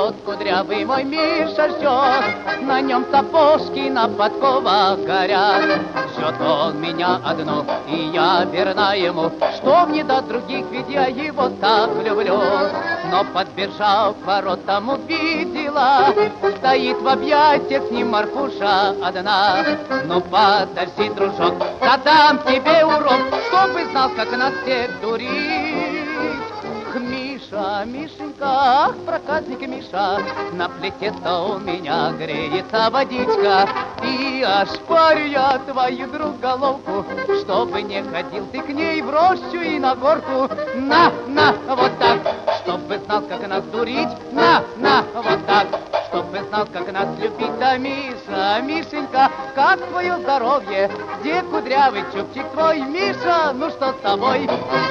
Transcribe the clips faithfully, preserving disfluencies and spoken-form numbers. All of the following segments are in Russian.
ждет, кудрявый мой Миша ждет. На нем сапожки на подковах горят. Ждет он меня одну, и я верна ему, что мне до других, ведь я его так люблю. Но подбежав к воротам, увидела, стоит в объятиях с ним Марфуша одна. Ну подожди, дружок, задам тебе урок, чтобы знал, как нас всех дурить. Миша, Мишенька, ах, проказник Миша, на плите-то у меня греется водичка. И ошпарю я твою, друг, головку, чтобы не ходил ты к ней в рощу и на горку. На, на, вот так, чтобы знал, как нас дурить. На, на, вот так, чтобы знал, как нас любить. Да, Миша, Мишенька, как твое здоровье? Где кудрявый чубчик твой? Миша, ну что с тобой?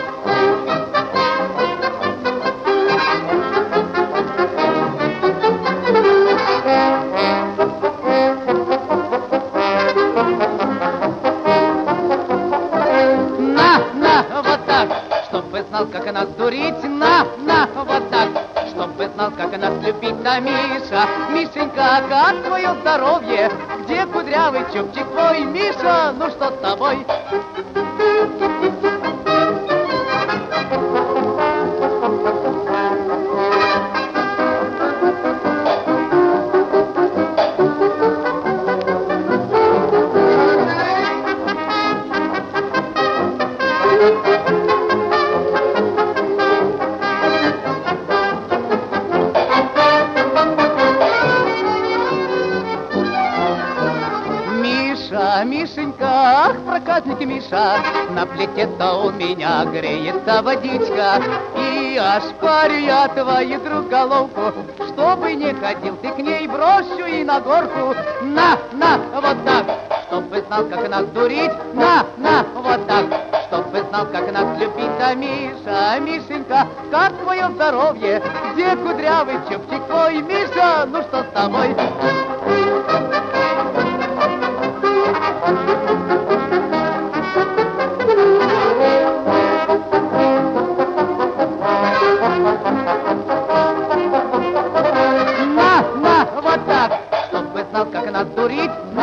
Знал, как нас дурить, на, на, вот так, чтобы знал, как нас любить. Да, Миша, Мишенька, как твое здоровье? Где кудрявый чубчик твой? Миша, ну что с тобой? Мишенька, ах, проказник Миша, на плите-то у меня греется водичка. И ошпарю я твою, друг, головку, чтобы не ходил ты к ней в рощу и на горку. На, на, вот так, чтобы знал, как нас дурить. На, на, вот так, чтобы знал, как нас любить. Да, Миша, Мишенька, как твое здоровье? Где кудрявый чубчик твой? Миша, ну что с тобой? На, на, вот так, чтобы знал, как нас дурить.